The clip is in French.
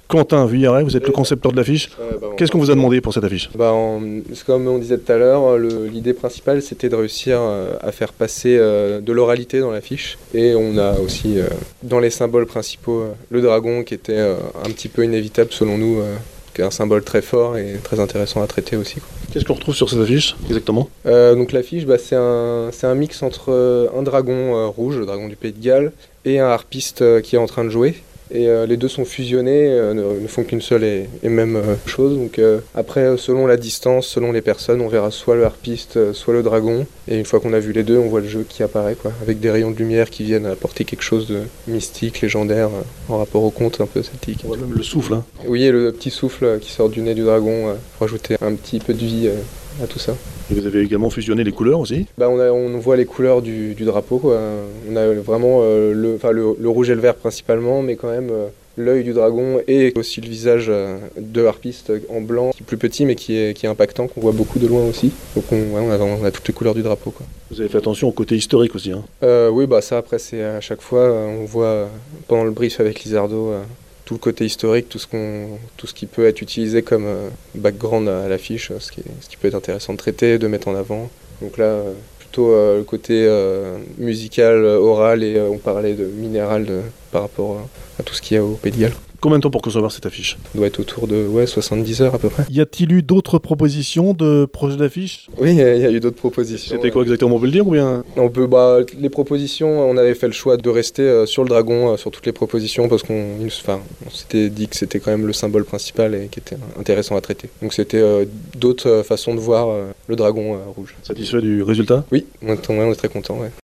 Quentin Vuilleret, vous êtes le concepteur de l'affiche. Qu'est-ce qu'on vous a demandé pour cette affiche? Comme on disait tout à l'heure, l'idée principale c'était de réussir à faire passer de l'oralité dans l'affiche. Et on a aussi dans les symboles principaux le dragon qui était un petit peu inévitable selon nous, qui est un symbole très fort et très intéressant à traiter aussi, quoi. Qu'est-ce qu'on retrouve sur cette affiche exactement? Donc l'affiche, c'est un mix entre un dragon rouge, le dragon du Pays de Galles, et un harpiste qui est en train de jouer. Et les deux sont fusionnés, ne font qu'une seule et même chose. Donc après, selon la distance, selon les personnes, on verra soit le harpiste, soit le dragon. Et une fois qu'on a vu les deux, on voit le jeu qui apparaît, quoi, avec des rayons de lumière qui viennent apporter quelque chose de mystique, légendaire, en rapport au conte un peu celtique. On voit même le souffle, hein. Oui, et le petit souffle qui sort du nez du dragon pour ajouter un petit peu de vie à tout ça. Et vous avez également fusionné les couleurs aussi? On voit les couleurs du drapeau, quoi. On a vraiment le rouge et le vert principalement, mais quand même l'œil du dragon et aussi le visage de harpiste en blanc, qui est plus petit mais qui est impactant, qu'on voit beaucoup de loin aussi. Donc on a toutes les couleurs du drapeau, quoi. Vous avez fait attention au côté historique aussi, hein. Oui, ça après c'est à chaque fois, on voit pendant le brief avec Lizardo tout le côté historique, tout ce qui peut être utilisé comme background à l'affiche, ce qui peut être intéressant de traiter, de mettre en avant. Donc là, plutôt le côté musical, oral, et on parlait de minéral par rapport à tout ce qu'il y a au Pays de Galles. Combien de temps pour concevoir cette affiche? Ça doit être autour de 70 heures à peu près. Y a-t-il eu d'autres propositions de projets d'affiches? Oui, il y a eu d'autres propositions. C'était quoi exactement, on peut le dire ou bien? Les propositions, on avait fait le choix de rester sur le dragon, sur toutes les propositions, parce qu'on s'était dit que c'était quand même le symbole principal et qui était intéressant à traiter. Donc c'était d'autres façons de voir le dragon rouge. Satisfait du résultat? Oui, on est très content, ouais.